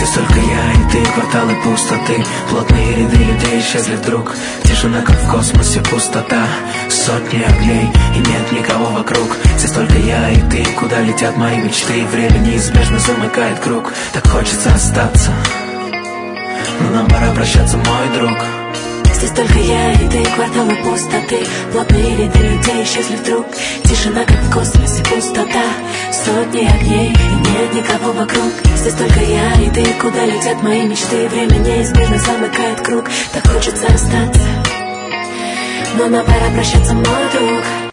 Здесь только я и ты, кварталы пустоты, плотные ряды людей исчезли вдруг. Тишина, как в космосе, пустота, сотни огней и нет никого вокруг. Здесь только я и ты, куда летят мои мечты. Время неизбежно замыкает круг. Так хочется остаться, но нам пора прощаться, мой друг. Здесь только я и ты, кварталы пустоты, плотные ряды людей исчезли вдруг. Тишина, как в космосе, пустота, сотни огней и нет никого вокруг. Здесь только я и ты, куда летят мои мечты. Время неизбежно замыкает круг. Так хочется остаться, но нам пора прощаться, мой друг.